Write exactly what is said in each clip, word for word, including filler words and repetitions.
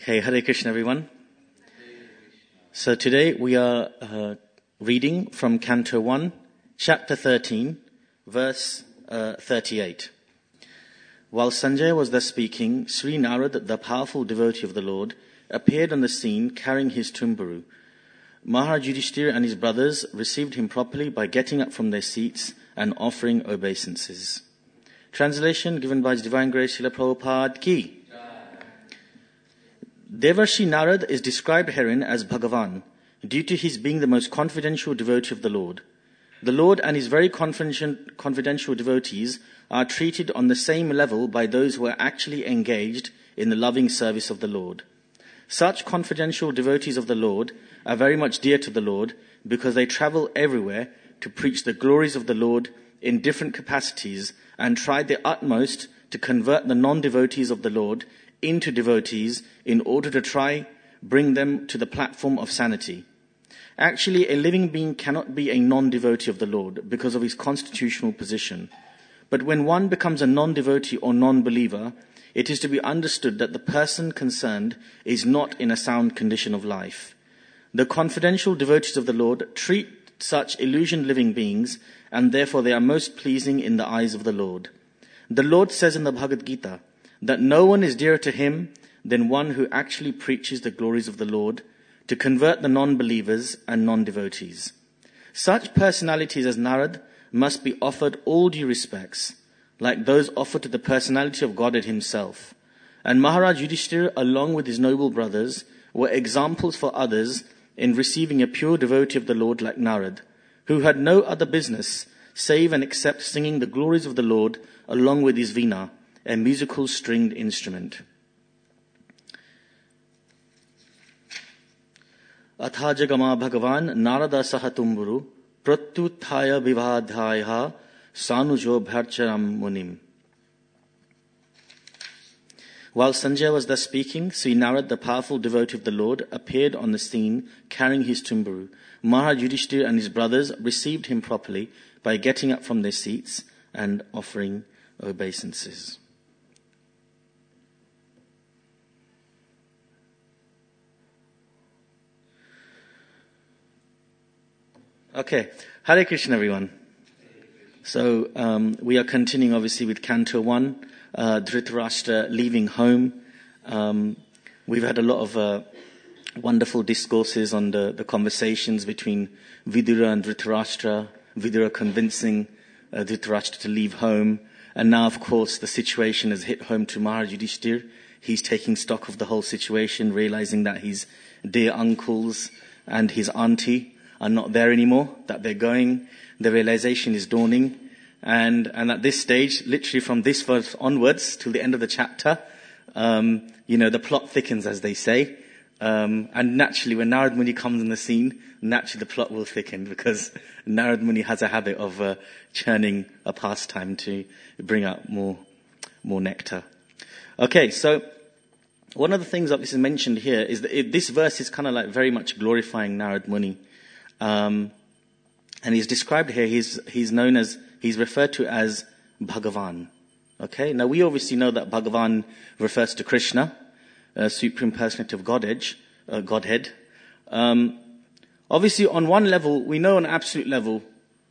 Okay, Hare Krishna everyone. So today we are uh, reading from Canto one, Chapter thirteen, verse uh, thirty-eight. While Sanjaya was thus speaking, Sri Narad, the powerful devotee of the Lord, appeared on the scene carrying his tumburu. Maharaj Yudhishthira and his brothers received him properly by getting up from their seats and offering obeisances. Translation given by His Divine Grace Srila Prabhupada Ki. Devarshi Narad is described herein as Bhagavan, due to his being the most confidential devotee of the Lord. The Lord and his very confidential devotees are treated on the same level by those who are actually engaged in the loving service of the Lord. Such confidential devotees of the Lord are very much dear to the Lord because they travel everywhere to preach the glories of the Lord in different capacities and try their utmost to convert the non-devotees of the Lord into devotees in order to try bring them to the platform of sanity. Actually, a living being cannot be a non-devotee of the Lord because of his constitutional position. But when one becomes a non-devotee or non-believer, it is to be understood that the person concerned is not in a sound condition of life. The confidential devotees of the Lord treat such illusioned living beings, and therefore they are most pleasing in the eyes of the Lord. The Lord says in the Bhagavad Gita that no one is dearer to him than one who actually preaches the glories of the Lord to convert the non-believers and non-devotees. Such personalities as Narad must be offered all due respects, like those offered to the personality of Godhead himself. And Maharaj Yudhishthira, along with his noble brothers, were examples for others in receiving a pure devotee of the Lord like Narad, who had no other business save and except singing the glories of the Lord along with his veena, a musical stringed instrument. Atha jagama bhagavan narada sahatumburu pratyuthaya vivadhaya sanujo bharcharam munim. While Sanjaya was thus speaking, Sri Narad, the powerful devotee of the Lord, appeared on the scene carrying his tumburu. Maharaj Yudhishthira and his brothers received him properly by getting up from their seats and offering obeisances. Okay, Hare Krishna everyone. So um, we are continuing obviously with Canto one, uh, Dhritarashtra leaving home. Um, we've had a lot of uh, wonderful discourses on the, the conversations between Vidura and Dhritarashtra, Vidura convincing uh, Dhritarashtra to leave home. And now, of course, the situation has hit home to Maharaj Yudhishthira. He's taking stock of the whole situation, realizing that his dear uncles and his auntie are not there anymore, that they're going. The realization is dawning. And, and at this stage, literally from this verse onwards till the end of the chapter, um, you know, the plot thickens, as they say. Um, and naturally, when Narad Muni comes on the scene, naturally the plot will thicken because Narad Muni has a habit of uh, churning a pastime to bring out more, more nectar. Okay, so one of the things obviously mentioned here is that it, this verse is kind of like very much glorifying Narad Muni. Um, and he's described here, he's, he's known as, he's referred to as Bhagavan. Okay, now we obviously know that Bhagavan refers to Krishna, uh, Supreme Personality of Godhead. Uh, Godhead. Um, obviously on one level, we know on an absolute level,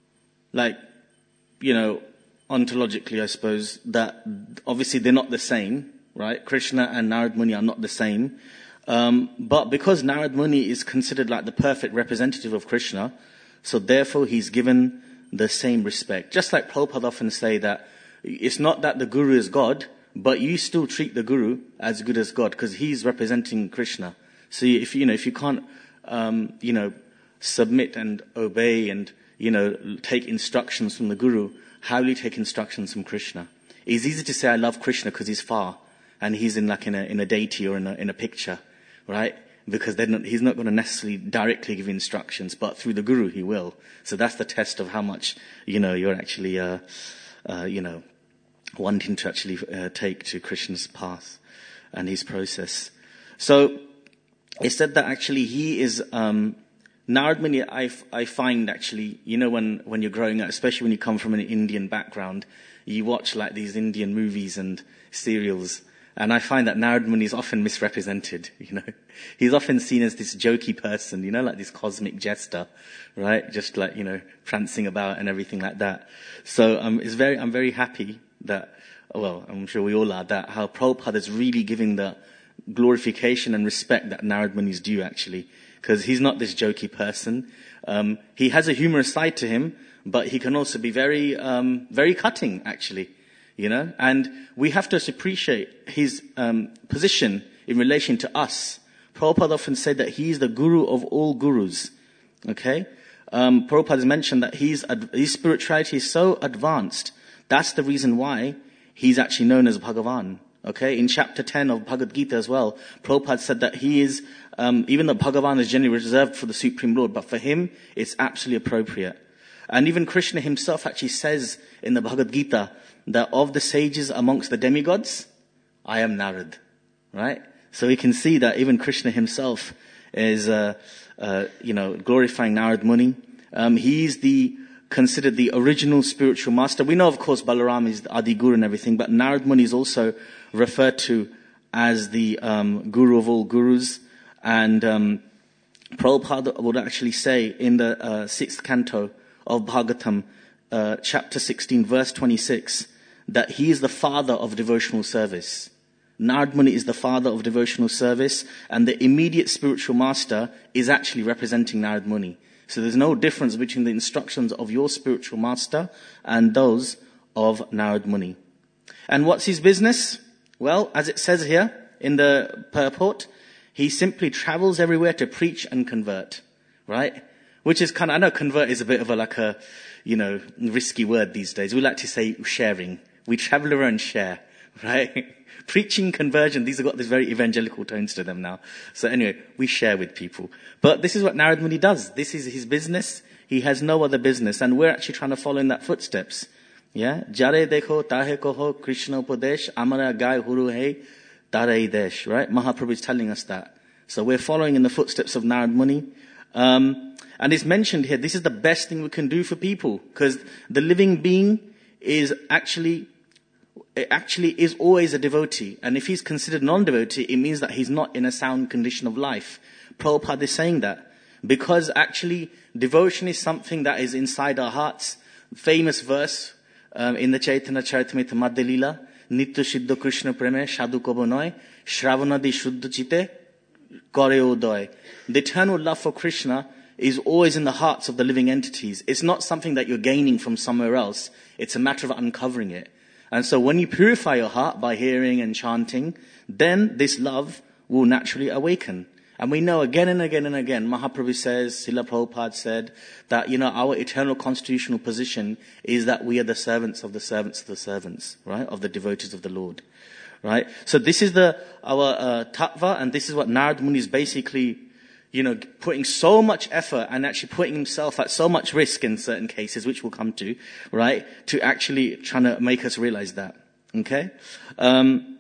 like, you know, ontologically I suppose, that obviously they're not the same, right? Krishna and Narad Muni are not the same. Um, but because Narad Muni is considered like the perfect representative of Krishna, so therefore he's given the same respect. Just like Prabhupada often say that it's not that the Guru is God, but you still treat the Guru as good as God because he's representing Krishna. So if you know if you can't um, you know submit and obey and you know take instructions from the Guru, how will you take instructions from Krishna? It's easy to say I love Krishna because he's far and he's in like in a in a deity or in a in a picture. Right? Because they're not, he's not going to necessarily directly give instructions, but through the Guru he will. So that's the test of how much, you know, you're actually, uh, uh, you know, wanting to actually uh, take to Krishna's path and his process. So it's said that actually he is, um, Narad Muni, I, I find actually, you know, when, when you're growing up, especially when you come from an Indian background, you watch like these Indian movies and serials. And I find that Narad Muni is often misrepresented, you know. He's often seen as this jokey person, you know, like this cosmic jester, right? Just like, you know, prancing about and everything like that. So um, it's very, I'm very happy that, well, I'm sure we all are, that how Prabhupada is really giving the glorification and respect that Narad Muni is due, actually. Because he's not this jokey person. Um, he has a humorous side to him, but he can also be very, um, very cutting, actually. You know, and we have to appreciate his um, position in relation to us. Prabhupada often said that he is the guru of all gurus. Okay? Um, Prabhupada has mentioned that he's, his spirituality is so advanced. That's the reason why he's actually known as Bhagavan. Okay? In chapter ten of Bhagavad Gita as well, Prabhupada said that he is, um, even though Bhagavan is generally reserved for the Supreme Lord, but for him, it's absolutely appropriate. And even Krishna himself actually says in the Bhagavad Gita that of the sages amongst the demigods, I am Narad. Right? So we can see that even Krishna himself is, uh, uh, you know, glorifying Narad Muni. Um, he's the, considered the original spiritual master. We know, of course, Balaram is the Adi Guru and everything, but Narad Muni is also referred to as the um, guru of all gurus. And um, Prabhupada would actually say in the uh, sixth canto of Bhagavatam, uh, chapter sixteen, verse twenty-six, that he is the father of devotional service. Narad Muni is the father of devotional service, and the immediate spiritual master is actually representing Narad Muni. So there's no difference between the instructions of your spiritual master and those of Narad Muni. And what's his business? Well, as it says here in the purport, he simply travels everywhere to preach and convert, right? Which is kind of, I know convert is a bit of a like a, you know, risky word these days. We like to say sharing. We travel around and share, right? Preaching, conversion, these have got this very evangelical tones to them now. So anyway, we share with people. But this is what Narad Muni does. This is his business. He has no other business. And we're actually trying to follow in that footsteps. Yeah? Jare dekho, tahe koho, Krishna upadesh, amara gai huru hai, tare desh. Right? Mahaprabhu is telling us that. So we're following in the footsteps of Narad Muni. Um, and it's mentioned here, this is the best thing we can do for people. Because the living being is actually It actually is always a devotee. And if he's considered non-devotee, it means that he's not in a sound condition of life. Prabhupada is saying that. Because actually, devotion is something that is inside our hearts. Famous verse um, in the Chaitanya Charitamrita Madhya Lila, Nitya Siddha Krishna Preme Sadhu Kobo Noy, Shravanadi Shuddha Chite, Kore Udoy. The eternal love for Krishna is always in the hearts of the living entities. It's not something that you're gaining from somewhere else. It's a matter of uncovering it. And so when you purify your heart by hearing and chanting, then this love will naturally awaken. And we know again and again and again, Mahaprabhu says, Srila Prabhupada said, that, you know, our eternal constitutional position is that we are the servants of the servants of the servants, right? Of the devotees of the Lord, right? So this is the, our uh, tattva, and this is what Narad Muni is basically, you know, putting so much effort and actually putting himself at so much risk in certain cases, which we'll come to, right, to actually trying to make us realize that, okay? Um,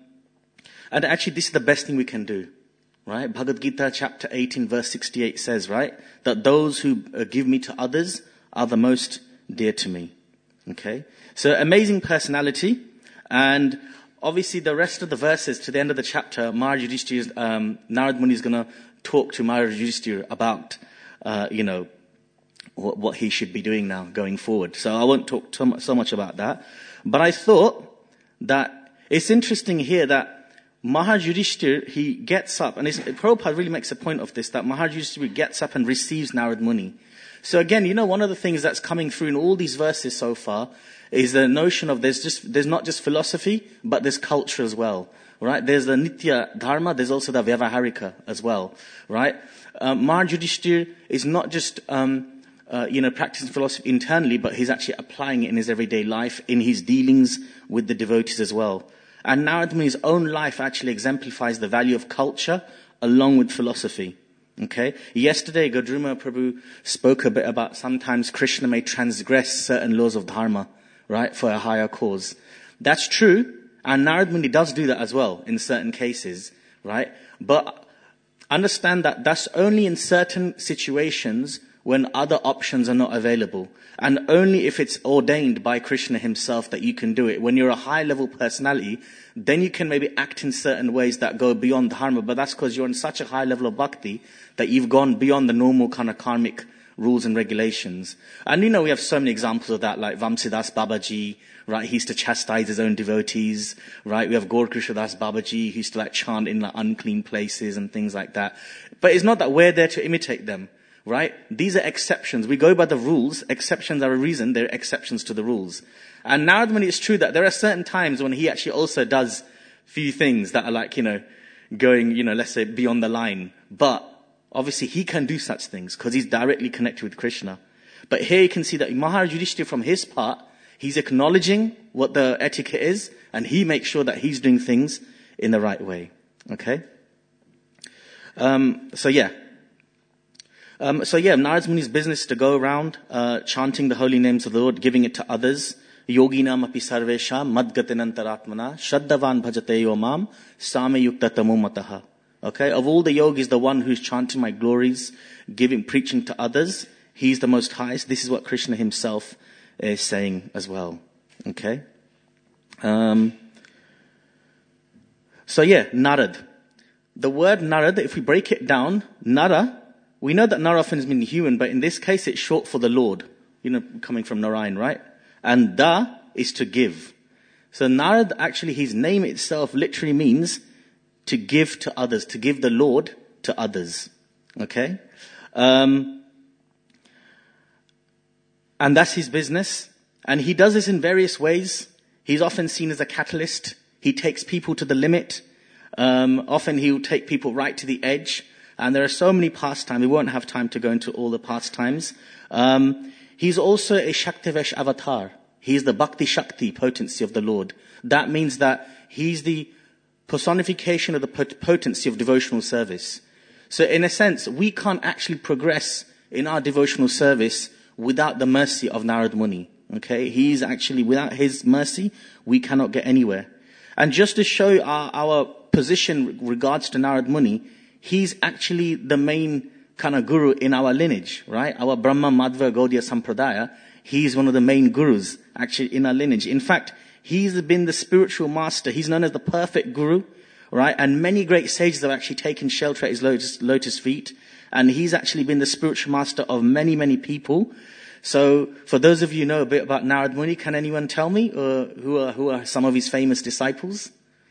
and actually, this is the best thing we can do, right? Bhagavad Gita chapter eighteen, verse sixty-eight says, right, that those who uh, give me to others are the most dear to me, okay? So, amazing personality, and obviously the rest of the verses to the end of the chapter, Maharaj Yudhishthira, um, Narad Muni is going to talk to Maharaj Yudhishthira about, uh, you know, what, what he should be doing now going forward. So I won't talk so much, so much about that. But I thought that it's interesting here that Maharaj Yudhishthira, he gets up, and it's, Prabhupada really makes a point of this, that Maharaj Yudhishthira gets up and receives Narad Muni. So again, you know, one of the things that's coming through in all these verses so far is the notion of there's just, there's not just philosophy, but there's culture as well. Right? There's the Nitya Dharma, there's also the Vyavaharika as well, right? Um, Maharaj Yudhishthira is not just, um, uh, you know, practicing philosophy internally, but he's actually applying it in his everyday life, in his dealings with the devotees as well. And Narad Muni's own life actually exemplifies the value of culture along with philosophy. Okay? Yesterday, Gadruma Prabhu spoke a bit about sometimes Krishna may transgress certain laws of Dharma, right, for a higher cause. That's true. And Narad Muni does do that as well in certain cases, right? But understand that that's only in certain situations when other options are not available. And only if it's ordained by Krishna himself that you can do it. When you're a high level personality, then you can maybe act in certain ways that go beyond dharma, but that's because you're on such a high level of bhakti that you've gone beyond the normal kind of karmic rules and regulations. And you know, we have so many examples of that, like Vamsidas Babaji, right? He used to chastise his own devotees, right? We have Gaur Krishna Das Babaji, who used to like chant in like unclean places and things like that. But it's not that we're there to imitate them, right? These are exceptions. We go by the rules. Exceptions are a reason. They're exceptions to the rules. And Narad Muni, it's true that there are certain times when he actually also does few things that are like, you know, going, you know, let's say beyond the line. But obviously he can do such things because he's directly connected with Krishna. But here you can see that Maharaj Yudhishthira, from his part, he's acknowledging what the etiquette is, and he makes sure that he's doing things in the right way. Okay? Um, so yeah. Um, so yeah, Narad Muni's business is to go around, uh, chanting the holy names of the Lord, giving it to others. Yoginam api sarvesham madgatinantaratmana shaddavan bhajate yomam same yukta tamumataha. Okay? Of all the yogis, the one who's chanting my glories, giving, preaching to others, he's the most highest. This is what Krishna himself is saying as well. Okay? Um, so yeah, Narad. The word Narad, if we break it down, Nara, we know that Nara often has been human, but in this case it's short for the Lord. You know, coming from Narayan, right? And Da is to give. So Narad, actually his name itself literally means to give to others, to give the Lord to others. Okay? Um, and that's his business. And he does this in various ways. He's often seen as a catalyst. He takes people to the limit. Um, often he'll take people right to the edge. And there are so many pastimes. We won't have time to go into all the pastimes. Um, he's also a Shaktivesh avatar. He's the Bhakti Shakti potency of the Lord. That means that he's the personification of the potency of devotional service. So in a sense, we can't actually progress in our devotional service without the mercy of Narad Muni. Okay? He's actually, without his mercy, we cannot get anywhere. And just to show our, our position regards to Narad Muni, he's actually the main kind of guru in our lineage, right? Our Brahma Madhva Gaudiya Sampradaya, he's one of the main gurus actually in our lineage. In fact, he's been the spiritual master. He's known as the perfect guru, right? And many great sages have actually taken shelter at his lotus, lotus feet. And he's actually been the spiritual master of many, many people. So for those of you who know a bit about Narad Muni, can anyone tell me uh, who are who are some of his famous disciples?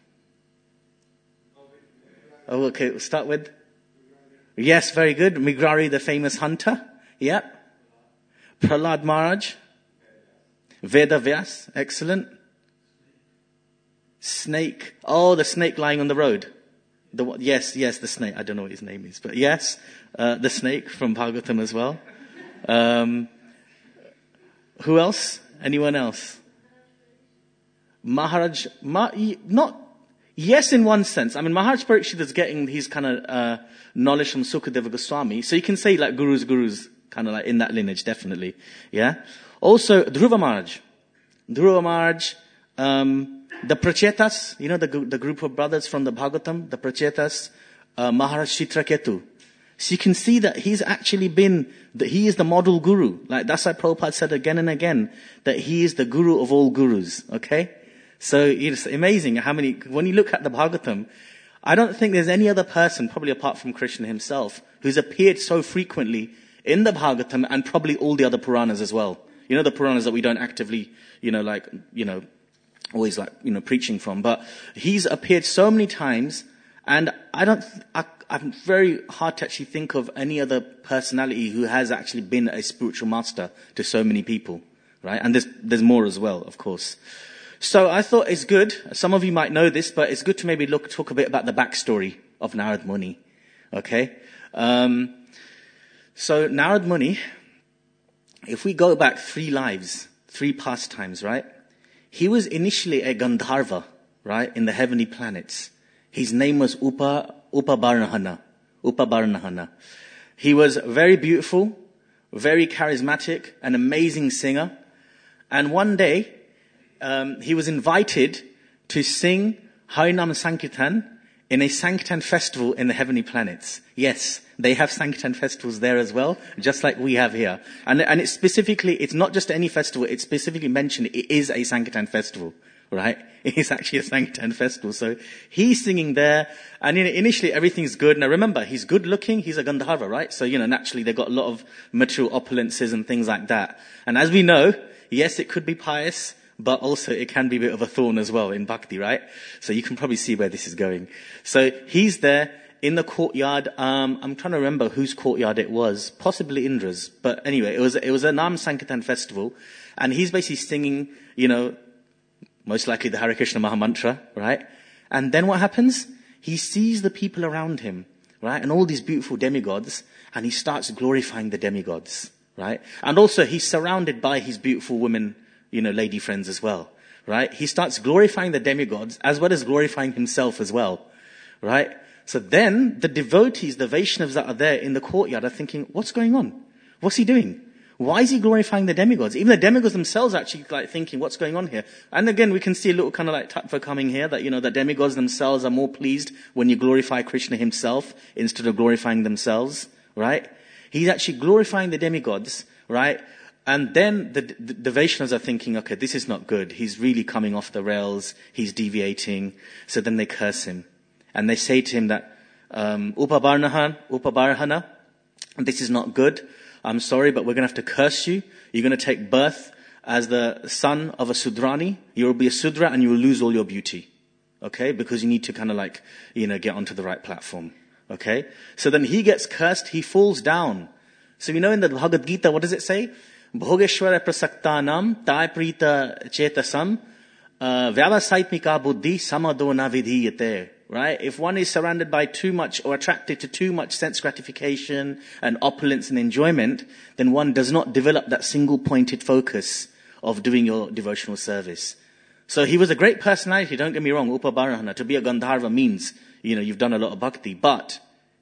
Oh, okay, we'll start with. Yes, very good. Migrari, the famous hunter. Yeah. Prahlad Maharaj. Veda Vyas. Excellent. Snake. Oh, the snake lying on the road. The yes, yes, the snake. I don't know what his name is, but yes, uh, the snake from Bhagavatam as well. Um, who else? Anyone else? Maharaj. Ma, not. Yes, in one sense. I mean, Maharaj Parikshit is getting his kind of uh, knowledge from Sukadeva Goswami. So you can say like gurus, gurus, kind of like in that lineage, definitely. Yeah. Also, Dhruva Maharaj. Dhruva Maharaj, um, the Prachetas, you know, the, the group of brothers from the Bhagavatam, the Prachetas, uh, Maharaj Chitraketu. So you can see that he's actually been, that he is the model guru. Like that's why Prabhupada said again and again, that he is the guru of all gurus. Okay? So it's amazing how many, when you look at the Bhagavatam, I don't think there's any other person, probably apart from Krishna himself, who's appeared so frequently in the Bhagavatam and probably all the other Puranas as well. You know, the Puranas that we don't actively, you know, like, you know, always like, you know, preaching from. But he's appeared so many times, and I don't, I, I'm very hard to actually think of any other personality who has actually been a spiritual master to so many people, right? And there's, there's more as well, of course. So I thought it's good. Some of you might know this, but it's good to maybe look, talk a bit about the backstory of Narad Muni. Okay? Um, so Narad Muni, if we go back three lives, three pastimes, right? He was initially a Gandharva, right? In the heavenly planets. His name was Upa, Upabarnahana. Upabarnahana. He was very beautiful, very charismatic, an amazing singer. And one day, Um, he was invited to sing Harinam Sankirtan in a Sanktan festival in the heavenly planets. Yes, they have Sanktan festivals there as well, just like we have here. And, and it's specifically, it's not just any festival, it's specifically mentioned it is a Sanktan festival, right? It is actually a Sanktan festival. So he's singing there, and you know, initially everything's good. Now remember, he's good looking, he's a Gandharva, right? So, you know, naturally they've got a lot of material opulences and things like that. And as we know, yes, it could be pious, but also it can be a bit of a thorn as well in bhakti, right? So you can probably see where this is going. So he's there in the courtyard. Um, I'm trying to remember whose courtyard it was, possibly Indra's. But anyway, it was it was a Nam Sankirtan festival, and he's basically singing, you know, most likely the Hare Krishna Mahamantra, right? And then what happens? He sees the people around him, right, and all these beautiful demigods, and he starts glorifying the demigods, right? And also he's surrounded by his beautiful women, you know, lady friends as well, right? He starts glorifying the demigods as well as glorifying himself as well, right? So then the devotees, the Vaishnavas that are there in the courtyard are thinking, what's going on? What's he doing? Why is he glorifying the demigods? Even the demigods themselves are actually like thinking, what's going on here? And again, we can see a little kind of like tattva coming here that, you know, the demigods themselves are more pleased when you glorify Krishna himself instead of glorifying themselves, right? He's actually glorifying the demigods, right? And then the, the, the Vaishnavas are thinking, okay, this is not good. He's really coming off the rails. He's deviating. So then they curse him. And they say to him that, um, Upabarnahan, Upabarhana, this is not good. I'm sorry, but we're going to have to curse you. You're going to take birth as the son of a Sudrani. You'll be a Sudra and you will lose all your beauty. Okay? Because you need to kind of like, you know, get onto the right platform. Okay? So then he gets cursed. He falls down. So we know in the Bhagavad Gita, what does it say? Bhogeshwara prasaktanam tai prita chetasam vyavasaitmika buddhi samado na vidhiyate. Right? If one is surrounded by too much or attracted to too much sense gratification and opulence and enjoyment, then one does not develop that single pointed focus of doing your devotional service. So he was a great personality, don't get me wrong, Upabarahana. To be a Gandharva means, you know, you've done a lot of bhakti, but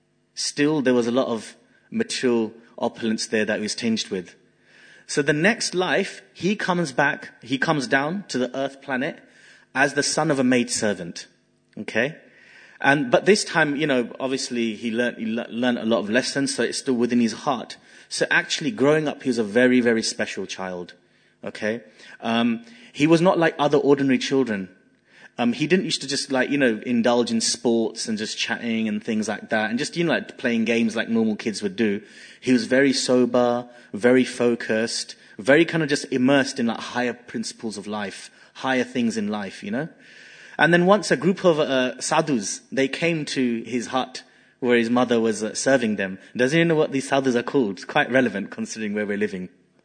still there was a lot of material opulence there that he was tinged with. So the next life, he comes back, he comes down to the earth planet as the son of a maidservant. Okay? And, but this time, you know, obviously he learned, he learned a lot of lessons, so it's still within his heart. So actually growing up, he was a very, very special child. Okay? Um, he was not like other ordinary children. Um, he didn't used to just like, you know, indulge in sports and just chatting and things like that and just, you know, like playing games like normal kids would do. He was very sober, very focused, very kind of just immersed in like higher principles of life, higher things in life, you know? And then once a group of uh, sadhus, they came to his hut where his mother was uh, serving them. Does anyone know what these sadhus are called? It's quite relevant considering where we're living.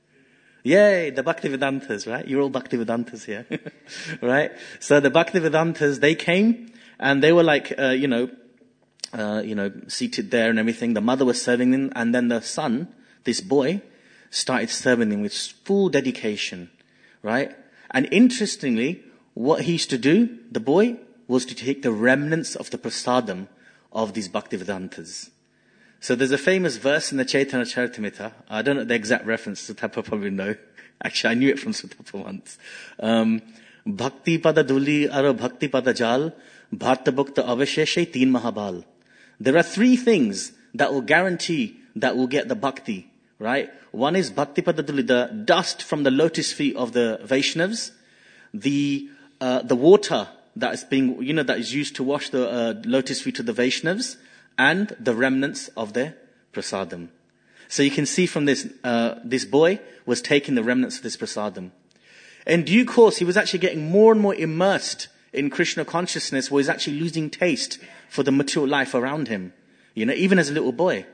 Yay, the Bhaktivedantas, right? You're all Bhaktivedantas here, right? So the Bhaktivedantas, they came and they were like, uh, you know, uh, you know, seated there and everything. The mother was serving them, and then the son, this boy, started serving them with full dedication, right? And interestingly, what he used to do, the boy, was to take the remnants of the prasadam of these Bhaktivedantas. So there's a famous verse in the Chaitanya Charitamrita. I don't know the exact reference, Sutapa probably know. Actually, I knew it from Sutapa once. Um, Bhakti pada duli aro bhakti pada jal, bharta bhakta avasheshe teen mahabal. There are three things that will guarantee that we'll get the bhakti, right? One is bhakti pada duli, the dust from the lotus feet of the Vaishnavas, the uh, the water that is being, you know, that is used to wash the uh, lotus feet of the Vaishnavas, and the remnants of their prasadam. So you can see from this, uh, this boy was taking the remnants of this prasadam. In due course, he was actually getting more and more immersed in Krishna consciousness, where he's actually losing taste for the material life around him, you know, even as a little boy.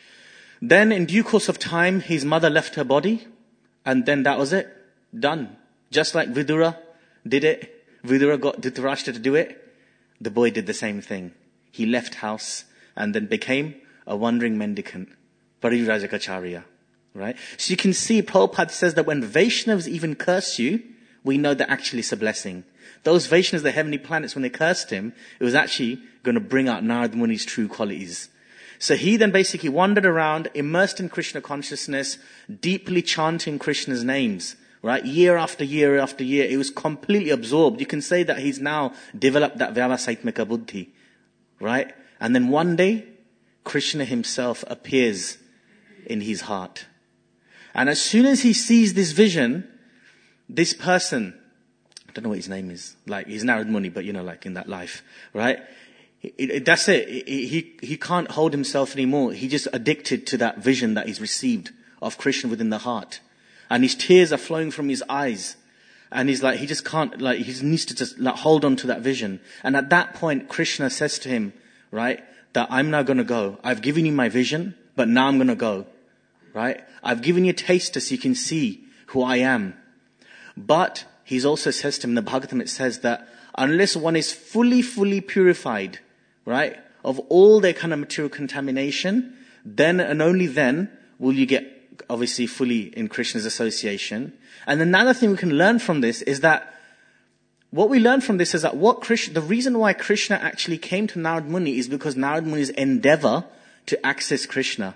Then in due course of time, his mother left her body, and then that was it. Done. Just like Vidura did it. Vidura got Dhritarashtra to do it. The boy did the same thing. He left house and then became a wandering mendicant. Parivrajakacharya. Right? So you can see Prabhupada says that when Vaishnavas even curse you, we know that actually it's a blessing. Those Vaishnavas, the heavenly planets, when they cursed him, it was actually going to bring out Narada Muni's true qualities. So he then basically wandered around, immersed in Krishna consciousness, deeply chanting Krishna's names. Right? Year after year after year, it was completely absorbed. You can say that he's now developed that Vyavasaitmika Buddhi. right? And then one day, Krishna himself appears in his heart. And as soon as he sees this vision, this person, I don't know what his name is, like he's Narad Muni, but you know, like in that life, right? It, it, that's it. it. He he can't hold himself anymore. He just addicted to that vision that he's received of Krishna within the heart. And his tears are flowing from his eyes. And he's like, he just can't, like, he needs to just like hold on to that vision. And at that point, Krishna says to him, right, that I'm now going to go. I've given you my vision, but now I'm going to go, right? I've given you a taster so you can see who I am. But he's also says to him, in the Bhagavatam it says that unless one is fully, fully purified, right, of all their kind of material contamination, then and only then will you get obviously fully in Krishna's association. And another thing we can learn from this is that what we learn from this is that what Krishna, the reason why Krishna actually came to Narad Muni is because Narad Muni's endeavor to access Krishna.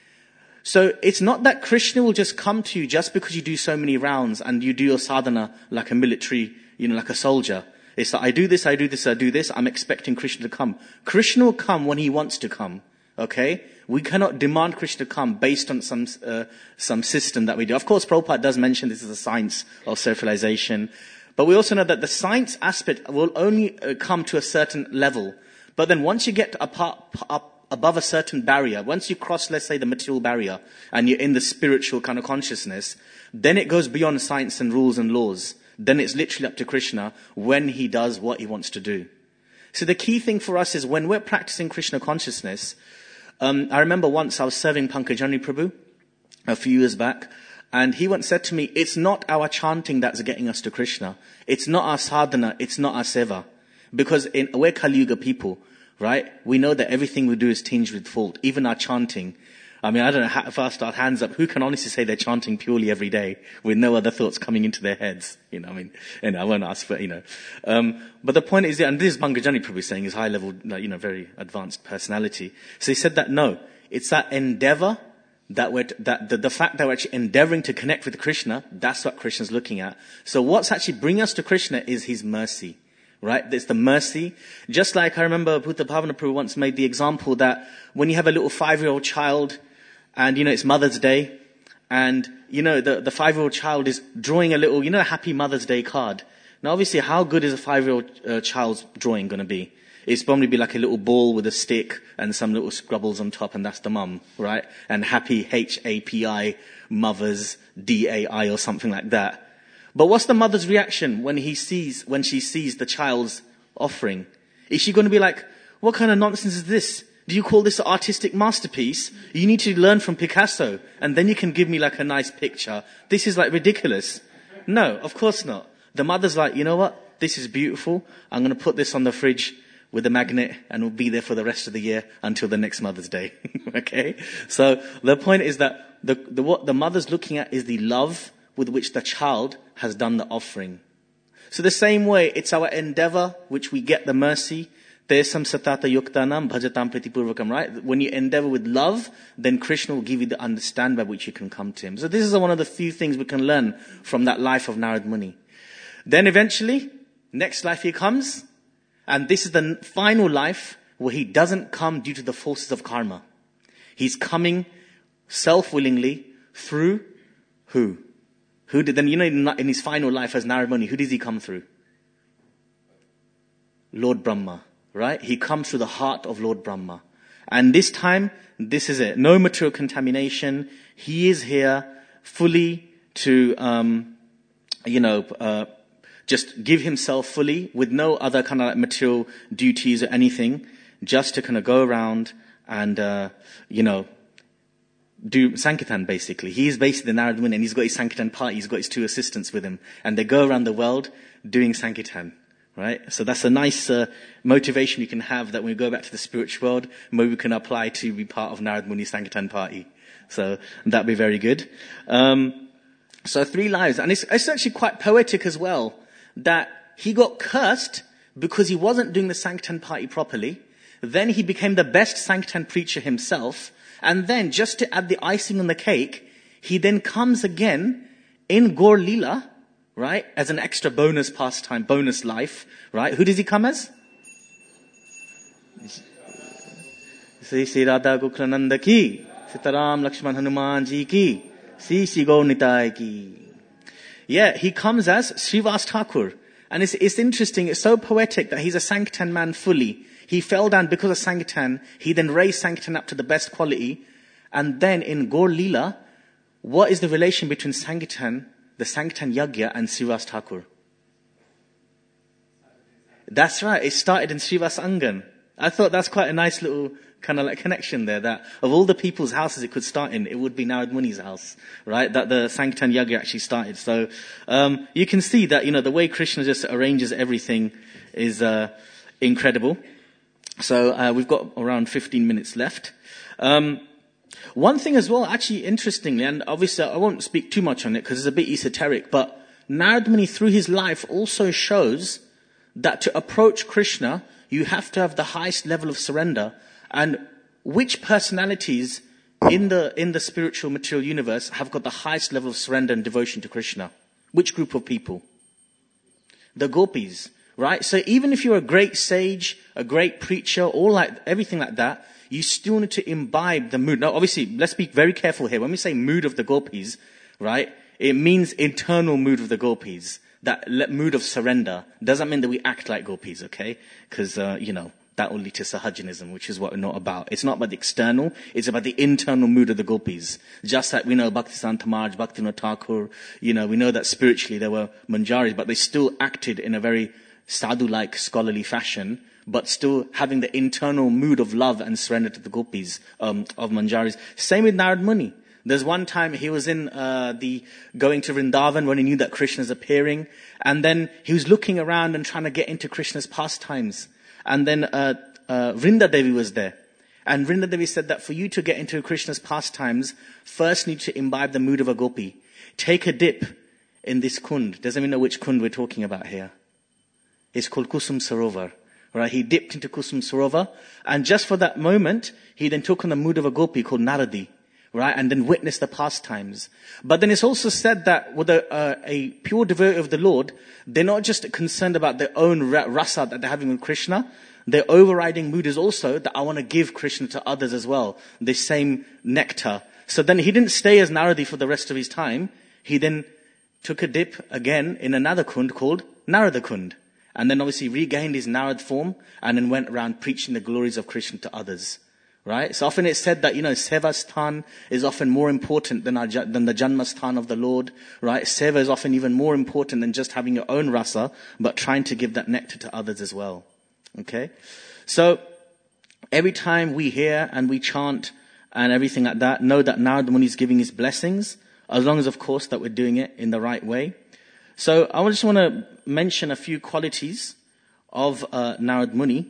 So it's not that Krishna will just come to you just because you do so many rounds and you do your sadhana like a military, you know, like a soldier. It's like, I do this, I do this, I do this. I'm expecting Krishna to come. Krishna will come when he wants to come. Okay? We cannot demand Krishna to come based on some uh, some system that we do. Of course, Prabhupada does mention this is a science of self-realization. But we also know that the science aspect will only uh, come to a certain level. But then once you get apart, up above a certain barrier, once you cross, let's say, the material barrier, and you're in the spiritual kind of consciousness, then it goes beyond science and rules and laws. Then it's literally up to Krishna when he does what he wants to do. So the key thing for us is when we're practicing Krishna consciousness, Um, I remember once I was serving Pankajani Prabhu a few years back, and he once said to me, it's not our chanting that's getting us to Krishna. It's not our sadhana. It's not our seva. Because in, we're Kali Yuga people, right? We know that everything we do is tinged with fault, even our chanting. I mean, I don't know how, if I start hands up, who can honestly say they're chanting purely every day with no other thoughts coming into their heads? You know, I mean, and I won't ask for, you know. Um, but the point is, and this is Pankajani probably saying his high level, you know, very advanced personality. So he said that no, it's that endeavor that we're, that the, the fact that we're actually endeavoring to connect with Krishna, that's what Krishna's looking at. So what's actually bringing us to Krishna is his mercy. Right? It's the mercy. Just like I remember Bhuta Bhavana Prabhu once made the example that when you have a little five-year-old child and, you know, it's Mother's Day and, you know, the, the five-year-old child is drawing a little, you know, a happy Mother's Day card. Now, obviously, how good is a five-year-old uh, child's drawing going to be? It's probably be like a little ball with a stick and some little scribbles on top, and that's the mum, right? And happy H A P I, mothers, D A I or something like that. But what's the mother's reaction when he sees, when she sees the child's offering? Is she going to be like, what kind of nonsense is this? Do you call this an artistic masterpiece? You need to learn from Picasso and then you can give me like a nice picture. This is like ridiculous. No, of course not. The mother's like, you know what? This is beautiful. I'm going to put this on the fridge with a magnet and will be there for the rest of the year until the next Mother's Day. Okay? So the point is that the, the, what the mother's looking at is the love with which the child has done the offering. So the same way, it's our endeavor which we get the mercy. Tesam satata yuktanam bhajatam pritipurvakam, right? When you endeavor with love, then Krishna will give you the understand by which you can come to him. So this is one of the few things we can learn from that life of Narad Muni. Then eventually, next life he comes, and this is the final life where he doesn't come due to the forces of karma. He's coming self-willingly through who? Who did, then, you know, in his final life as Narad Muni, who does he come through? Lord Brahma, right? He comes through the heart of Lord Brahma. And this time, this is it. No material contamination. He is here fully to, um, you know, uh, just give himself fully with no other kind of like material duties or anything, just to kind of go around and, uh, you know, do Sankirtan basically. He's basically the Narad Muni and he's got his Sankirtan party, he's got his two assistants with him. And they go around the world doing Sankirtan, right? So that's a nice uh, motivation you can have that when we go back to the spiritual world, maybe we can apply to be part of Narad Muni's Sankirtan party. So that'd be very good. Um, so three lives. And it's, it's actually quite poetic as well that he got cursed because he wasn't doing the Sankirtan party properly. Then he became the best Sankirtan preacher himself. And then, just to add the icing on the cake, he then comes again in Gaur Leela, right, as an extra bonus pastime, bonus life, right? Who does he come as? Sri Sri Radha Gokulananda ki, Sitaram Lakshman Hanuman ji ki, Sri Sri Gaur Nitai ki. Yeah, he comes as Srivas Thakur. And it's, it's interesting, it's so poetic that he's a Sankirtan man fully. He fell down because of Sankirtan. He then raised Sankirtan up to the best quality. And then in Gaur Leela, what is the relation between Sankirtan, the Sankirtan Yagya, and Srivas Thakur? That's right, it started in Srivas Angan. I thought that's quite a nice little kind of like connection there, that of all the people's houses it could start in, it would be Narad Muni's house, right? That the Sankirtan Yagya actually started. So, um, you can see that, you know, the way Krishna just arranges everything is, uh, incredible. So, uh, we've got around fifteen minutes left. Um, one thing as well, actually interestingly, and obviously I won't speak too much on it because it's a bit esoteric, but Narad Muni through his life also shows that to approach Krishna, you have to have the highest level of surrender. And which personalities in the, in the spiritual material universe have got the highest level of surrender and devotion to Krishna? Which group of people? The gopis, right? So even if you're a great sage, a great preacher, all like, everything like that, you still need to imbibe the mood. Now obviously, let's be very careful here. When we say mood of the gopis, right? It means internal mood of the gopis. That mood of surrender doesn't mean that we act like gopis, okay? Because, uh, you know, that will lead to sahajanism, which is what we're not about. It's not about the external, it's about the internal mood of the gopis. Just like we know Bhaktisanta Maharaj, Bhaktivinoda Thakur, you know, we know that spiritually there were manjaris, but they still acted in a very sadhu-like scholarly fashion, but still having the internal mood of love and surrender to the gopis, um, of manjaris. Same with Narad Muni. There's one time he was in uh the going to Vrindavan when he knew that Krishna's appearing, and then he was looking around and trying to get into Krishna's pastimes. And then uh, uh Vrinda Devi was there. And Vrinda Devi said that for you to get into Krishna's pastimes, first need to imbibe the mood of a gopi. Take a dip in this kund. Doesn't even know which kund we're talking about here. It's called Kusum Sarovar. Right? He dipped into Kusum Sarovar, and just for that moment, he then took on the mood of a gopi called Naradi. Right, and then witness the pastimes. But then it's also said that with a, uh, a pure devotee of the Lord, they're not just concerned about their own rasa that they're having with Krishna. Their overriding mood is also that I want to give Krishna to others as well. This same nectar. So then he didn't stay as Naradi for the rest of his time. He then took a dip again in another kund called Narada Kund. And then obviously regained his Narad form and then went around preaching the glories of Krishna to others. Right? So often it's said that, you know, Sevastan is often more important than our, than the Janmastan of the Lord. Right? Seva is often even more important than just having your own rasa, but trying to give that nectar to others as well. Okay? So, every time we hear and we chant and everything like that, know that Narad Muni is giving his blessings, as long as, of course, that we're doing it in the right way. So, I just want to mention a few qualities of uh, Narad Muni.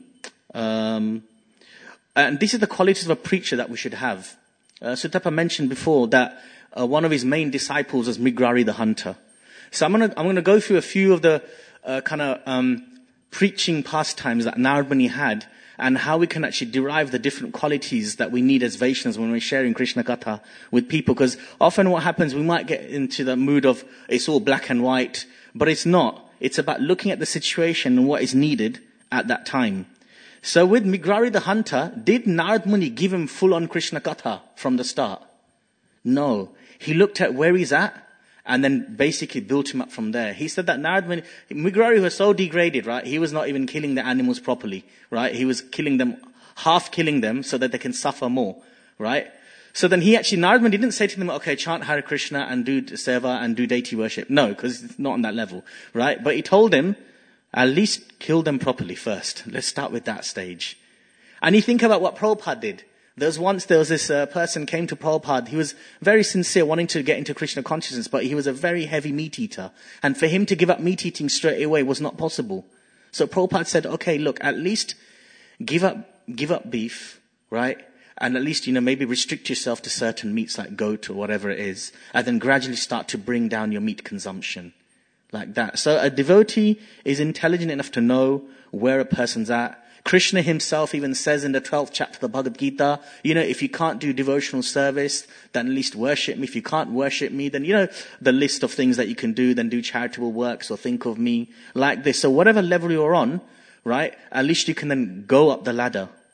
Um, And this is the qualities of a preacher that we should have. Uh, Sutapa mentioned before that uh, one of his main disciples was Mrigarhi the hunter. So I'm going to I'm going to go through a few of the uh, kind of um, preaching pastimes that Narad Muni had, and how we can actually derive the different qualities that we need as Vaishnavas when we're sharing Krishna Katha with people. Because often what happens, we might get into the mood of it's all black and white, but it's not. It's about looking at the situation and what is needed at that time. So with Mrigarhi the hunter, did Narad Muni give him full-on Krishna Katha from the start? No. He looked at where he's at and then basically built him up from there. He said that Narad Muni, Mrigarhi was so degraded, right? He was not even killing the animals properly, right? He was killing them, half killing them so that they can suffer more, right? So then he actually, Narad Muni didn't say to them, okay, chant Hare Krishna and do seva and do deity worship. No, because it's not on that level, right? But he told him, at least kill them properly first. Let's start with that stage. And you think about what Prabhupada did. There was once, there was this uh, person came to Prabhupada. He was very sincere, wanting to get into Krishna consciousness, but he was a very heavy meat eater. And for him to give up meat eating straight away was not possible. So Prabhupada said, okay, look, at least give up, give up beef, right? And at least, you know, maybe restrict yourself to certain meats like goat or whatever it is. And then gradually start to bring down your meat consumption. Like that. So a devotee is intelligent enough to know where a person's at. Krishna himself even says in the twelfth chapter of the Bhagavad Gita, you know, if you can't do devotional service, then at least worship me. If you can't worship me, then, you know, the list of things that you can do, then do charitable works or think of me like this. So whatever level you're on, right, at least you can then go up the ladder,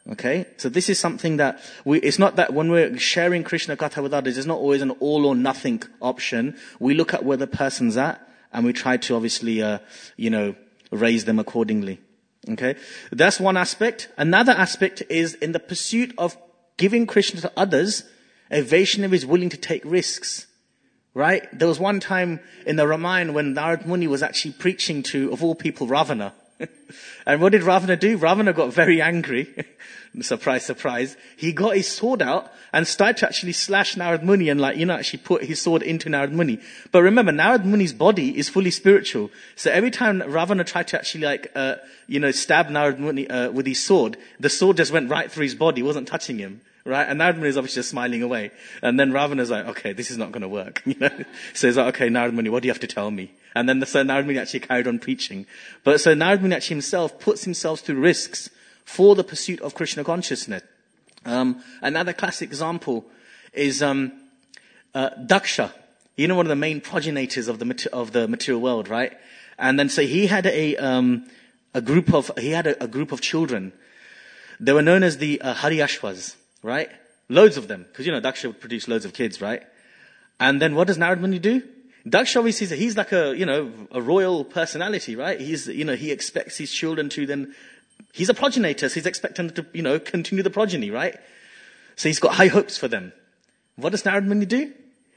Okay, so this is something that we, it's not that when we're sharing Krishna Katha with others, it's not always an all or nothing option. We look at where the person's at and we try to obviously, uh, you know, raise them accordingly. Okay, that's one aspect. Another aspect is in the pursuit of giving Krishna to others, a Vaishnava is willing to take risks. Right? There was one time in the Ramayana when Narad Muni was actually preaching to, of all people, Ravana. And what did Ravana do? Ravana got very angry. Surprise, surprise. He got his sword out and started to actually slash Narad Muni and like, you know, actually put his sword into Narad Muni. But remember, Narad Muni's body is fully spiritual. So every time Ravana tried to actually like, uh, you know, stab Narad Muni, uh, with his sword, the sword just went right through his body, wasn't touching him. Right? And Narad Muni is obviously just smiling away. And then Ravana's like, okay, this is not going to work. You know? So he's like, okay, Narad Muni, what do you have to tell me? And then the, so Narad Muni actually carried on preaching. But so Narad Muni actually himself puts himself through risks for the pursuit of Krishna consciousness. Um, another classic example is, um, uh, Daksha. You know, one of the main progenitors of the, of the material world, right? And then so he had a, um, a group of, he had a, a group of children. They were known as the uh, Haryashvas. Right? Loads of them. Because, you know, Daksha would produce loads of kids, right? And then what does Narad Muni do? Daksha obviously, he's like a, you know, a royal personality, right? He's, you know, he expects his children to then, he's a progenitor, so he's expecting them to, you know, continue the progeny, right? So he's got high hopes for them. What does Narad Muni do?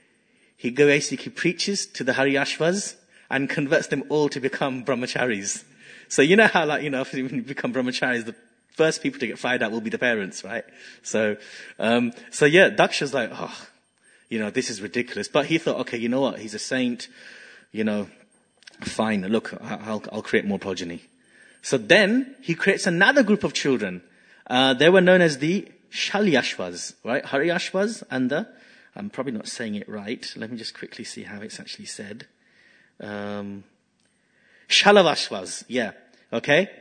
He go basically preaches to the Haryashvas and converts them all to become brahmacharis. So you know how, like, you know, when you become brahmacharis, the first people to get fired out will be the parents, right? So, um, so yeah, Daksha's like, oh, you know, this is ridiculous. But he thought, okay, you know what? He's a saint. You know, fine. Look, I'll, I'll create more progeny. So then he creates another group of children. Uh, they were known as the Shalyashvas, right? Haryashvas and the, I'm probably not saying it right. Let me just quickly see how it's actually said. Um, Shalavashvas. Yeah. Okay.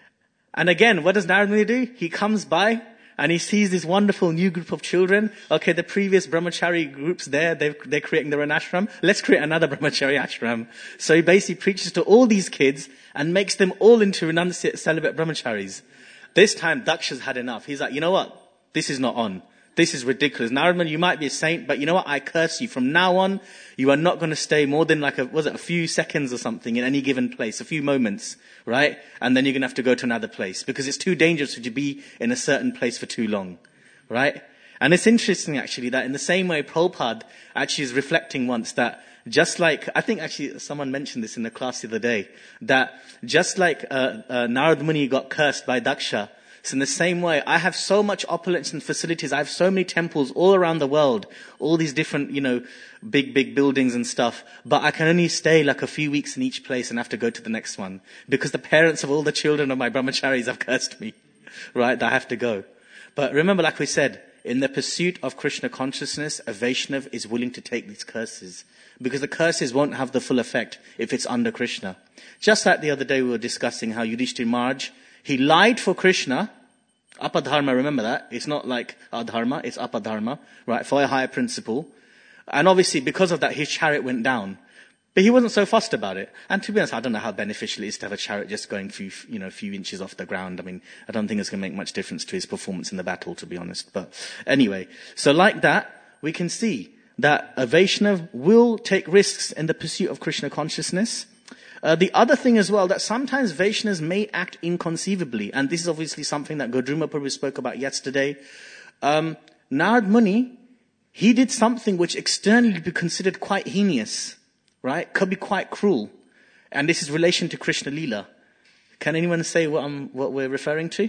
And again, what does Narad Muni do? He comes by and he sees this wonderful new group of children. Okay, the previous brahmachari groups there, they're, they're creating their own ashram. Let's create another brahmachari ashram. So he basically preaches to all these kids and makes them all into renunciate celibate brahmacharis. This time, Daksha's had enough. He's like, you know what? This is not on. This is ridiculous. Narad Muni, you might be a saint, but you know what? I curse you. From now on, you are not going to stay more than like a, was it a few seconds or something in any given place, a few moments, right? And then you're going to have to go to another place because it's too dangerous to be in a certain place for too long, right? And it's interesting actually that in the same way Prabhupada actually is reflecting once that just like, I think actually someone mentioned this in the class the other day, that just like uh, uh, Narad Muni got cursed by Daksha, so in the same way, I have so much opulence and facilities. I have so many temples all around the world, all these different, you know, big, big buildings and stuff. But I can only stay like a few weeks in each place and have to go to the next one because the parents of all the children of my brahmacharis have cursed me, right? That I have to go. But remember, like we said, in the pursuit of Krishna consciousness, a Vaishnav is willing to take these curses because the curses won't have the full effect if it's under Krishna. Just like the other day we were discussing how Yudhishthira Maharaj, he lied for Krishna, apadharma, remember that? It's not like adharma, it's apadharma, right? For a higher principle. And obviously because of that, his chariot went down. But he wasn't so fussed about it. And to be honest, I don't know how beneficial it is to have a chariot just going a few, you know, a few inches off the ground. I mean, I don't think it's going to make much difference to his performance in the battle, to be honest. But anyway, so like that, we can see that a Vaishnav will take risks in the pursuit of Krishna consciousness. Uh, the other thing as well, that sometimes Vaishnavas may act inconceivably, and this is obviously something that Godruma Prabhu spoke about yesterday. Um, Narad Muni, he did something which externally would be considered quite heinous, right? Could be quite cruel. And this is relation to Krishna Leela. Can anyone say what, I'm, what we're referring to?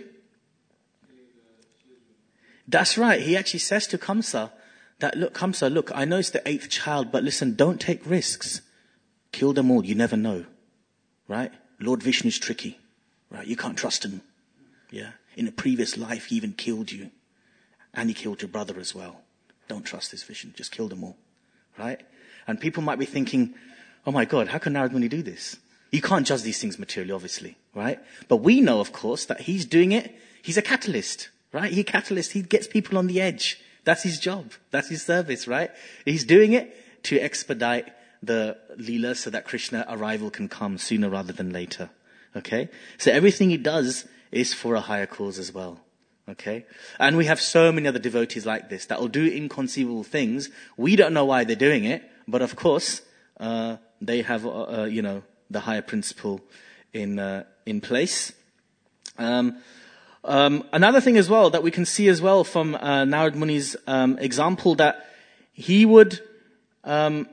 That's right. He actually says to Kamsa that, look, Kamsa, look, I know it's the eighth child, but listen, don't take risks. Kill them all. You never know. Right? Lord Vishnu's tricky. Right? You can't trust him. Yeah. In a previous life, he even killed you. And he killed your brother as well. Don't trust this Vishnu. Just kill them all. Right? And people might be thinking, oh my God, how can Narad Muni do this? You can't judge these things materially, obviously. Right? But we know, of course, that he's doing it. He's a catalyst. Right? He catalyst. He gets people on the edge. That's his job. That's his service. Right? He's doing it to expedite the Leela so that Krishna arrival can come sooner rather than later. Okay? So everything he does is for a higher cause as well. Okay? And we have so many other devotees like this that will do inconceivable things. We don't know why they're doing it, but of course, uh, they have, uh, uh, you know, the higher principle in, uh, in place. Um, um, another thing as well that we can see as well from, uh, Narad Muni's, um, example that he would, um,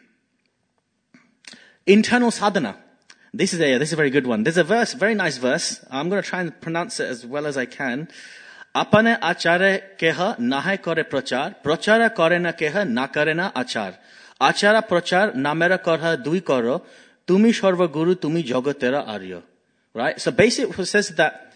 internal sadhana. This is a, this is a very good one. There's a verse, very nice verse. I'm going to try and pronounce it as well as I can. Apane achare keha nahe kore prachar, prachara kore na keha na kare na achar. Achara prachar namera korha dui koro, tumi shorva guru, tumi jagotera arya. Right? So basically it says that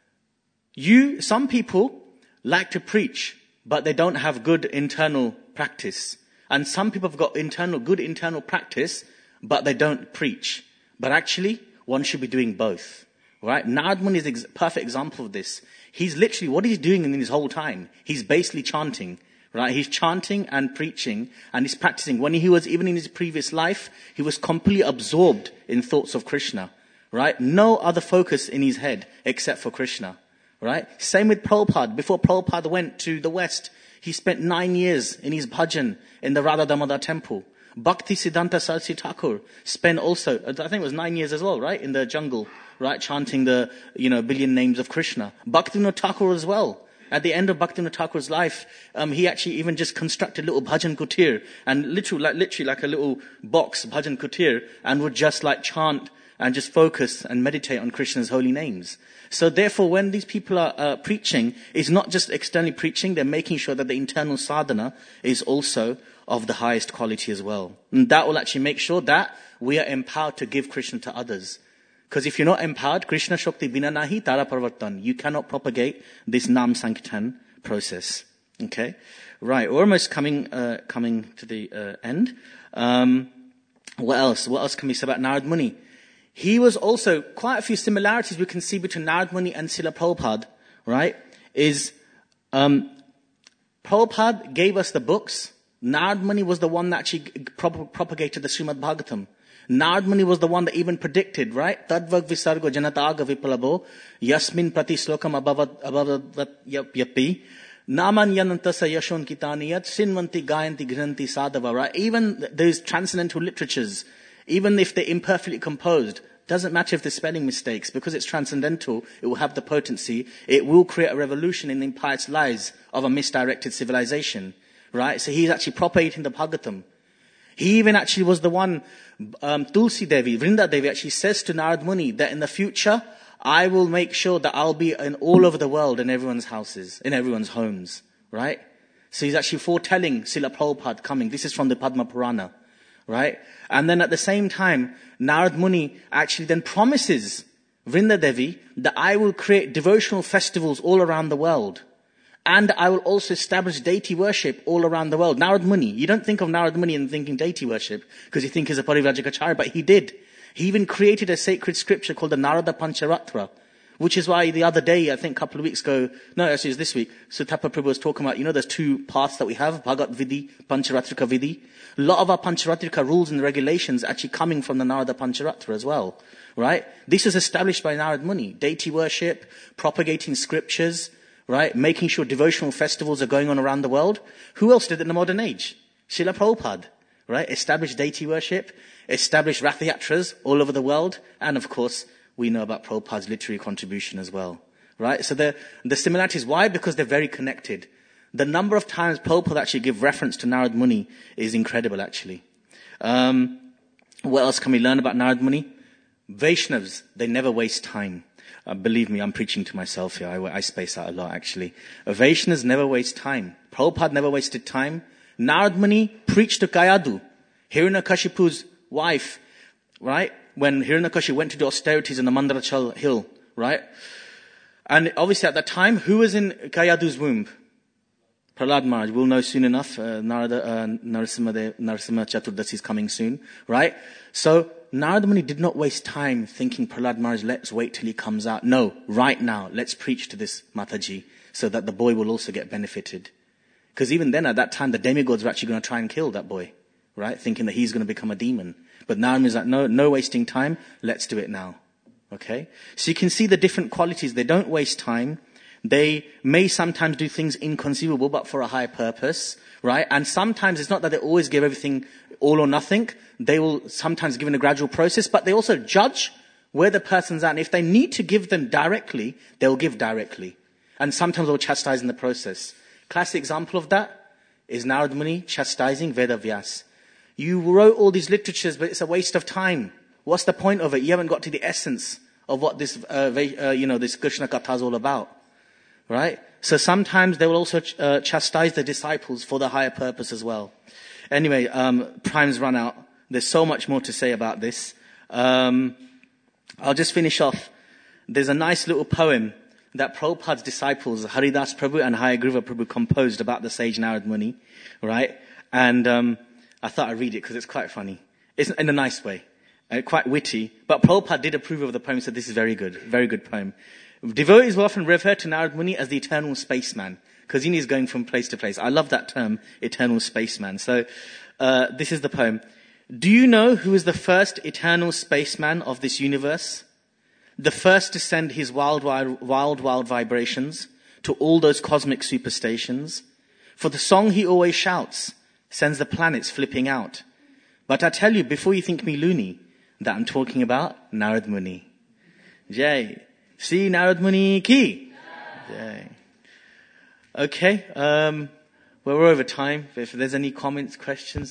you, some people like to preach, but they don't have good internal practice. And some people have got internal, good internal practice, but they don't preach. But actually, one should be doing both. Right? Narad Muni is a ex- perfect example of this. He's literally, what he's doing in his whole time, he's basically chanting. Right? He's chanting and preaching and he's practicing. When he was, even in his previous life, he was completely absorbed in thoughts of Krishna. Right? No other focus in his head except for Krishna. Right? Same with Prabhupada. Before Prabhupada went to the West, he spent nine years in his bhajan in the Radha Damodar temple. Bhakti Siddhanta Saraswati Thakur spent also, I think it was nine years as well, right? In the jungle, right? Chanting the, you know, billion names of Krishna. Bhaktivinoda Thakur as well. At the end of Bhaktivinoda Thakur's life, um, he actually even just constructed a little bhajan kutir and literally, like, literally like a little box, bhajan kutir, and would just like chant and just focus and meditate on Krishna's holy names. So therefore, when these people are uh, preaching, it's not just externally preaching, they're making sure that the internal sadhana is also of the highest quality as well. And that will actually make sure that we are empowered to give Krishna to others. Because if you're not empowered, Krishna Shakti bina nahi tara parvartan. You cannot propagate this Nam Sankirtan process. Okay? Right, we're almost coming, uh, coming to the uh, end. Um, what else? What else can we say about Narad Muni? He was also, quite a few similarities we can see between Narad Muni and Srila Prabhupada, right? Is, um, Prabhupada gave us the books. Narad Muni was the one that actually prop- propagated the Srimad Bhagavatam. Narad Muni was the one that even predicted, right? Tadvag visargo janataga vipalabo, yasmin prati slokam abhavat abhavat yapi, naman yanantasa yashon kitaniyat, sinvanti gayanti granti sadhava, right? Even those transcendental literatures, even if they're imperfectly composed, doesn't matter if there's spelling mistakes, because it's transcendental, it will have the potency, it will create a revolution in the impious lives of a misdirected civilization, right? So he's actually propagating the Bhagavatam. He even actually was the one, um, Tulsi Devi, Vrinda Devi actually says to Narad Muni that in the future, I will make sure that I'll be in all over the world in everyone's houses, in everyone's homes, right? So he's actually foretelling Srila Prabhupada coming. This is from the Padma Purana. Right? And then at the same time, Narad Muni actually then promises Vrinda Devi that I will create devotional festivals all around the world. And I will also establish deity worship all around the world. Narad Muni, you don't think of Narad Muni and thinking deity worship because you think he's a Parivrajikacharya, but he did. He even created a sacred scripture called the Narada Pancharatra, which is why the other day, I think a couple of weeks ago, no, actually it was this week, Sutapa Prabhu was talking about, you know, there's two paths that we have, Bhagat Vidhi, Pancharatrika Vidhi. A lot of our Pancharatrika rules and regulations are actually coming from the Narada Pancharatra as well, right? This was established by Narad Muni. Deity worship, propagating scriptures, right? Making sure devotional festivals are going on around the world. Who else did it in the modern age? Srila Prabhupada, right? Established deity worship, established Rathayatras all over the world, and of course, we know about Prabhupada's literary contribution as well, right? So the, the similarities, why? Because they're very connected. The number of times Prabhupada actually give reference to Narad Muni is incredible, actually. Um, what else can we learn about Narad Muni? Vaishnavas, they never waste time. Uh, believe me, I'm preaching to myself here. I, I space out a lot, actually. Vaishnavas never waste time. Prabhupada never wasted time. Narad Muni preached to Kayadu, Hiranyakashipu's wife, right? When Hiranyakashipu went to do austerities in the Mandarachal hill, right? And obviously at that time, who was in Kayadu's womb? Prahlad Maharaj. We'll know soon enough. Uh, Narada, uh, Narasimha, Narasimha Chaturdasi is coming soon, right? So Narada Muni did not waste time thinking, Prahlad Maharaj, let's wait till he comes out. No, right now, let's preach to this Mataji so that the boy will also get benefited. Because even then, at that time, the demigods were actually going to try and kill that boy, right? Thinking that he's going to become a demon. But Narada Muni is like, no, no wasting time. Let's do it now. Okay? So you can see the different qualities. They don't waste time. They may sometimes do things inconceivable, but for a higher purpose, right? And sometimes it's not that they always give everything all or nothing. They will sometimes give in a gradual process, but they also judge where the person's at. And if they need to give them directly, they'll give directly. And sometimes they'll chastise in the process. Classic example of that is Narad Muni chastising Veda Vyas. You wrote all these literatures, but it's a waste of time. What's the point of it? You haven't got to the essence of what this, uh, uh, you know, this Krishna Katha is all about. Right? So sometimes they will also ch- uh, chastise the disciples for the higher purpose as well. Anyway, um, time's run out. There's so much more to say about this. Um, I'll just finish off. There's a nice little poem that Prabhupada's disciples, Haridas Prabhu and Hayagriva Prabhu, composed about the sage Narad Muni. Right? And um, I thought I'd read it because it's quite funny. It's in a nice way. Uh, quite witty. But Prabhupada did approve of the poem, said this is very good. Very good poem. Devotees will often refer to Narad Muni as the eternal spaceman, because he is going from place to place. I love that term, eternal spaceman. So, uh, this is the poem. Do you know who is the first eternal spaceman of this universe? The first to send his wild, wild, wild, wild vibrations to all those cosmic superstations. For the song he always shouts sends the planets flipping out. But I tell you, before you think me loony, that I'm talking about Narad Muni. Jai. See Narad Muni ki. Jai. Okay, um, well, we're over time. If there's any comments, questions.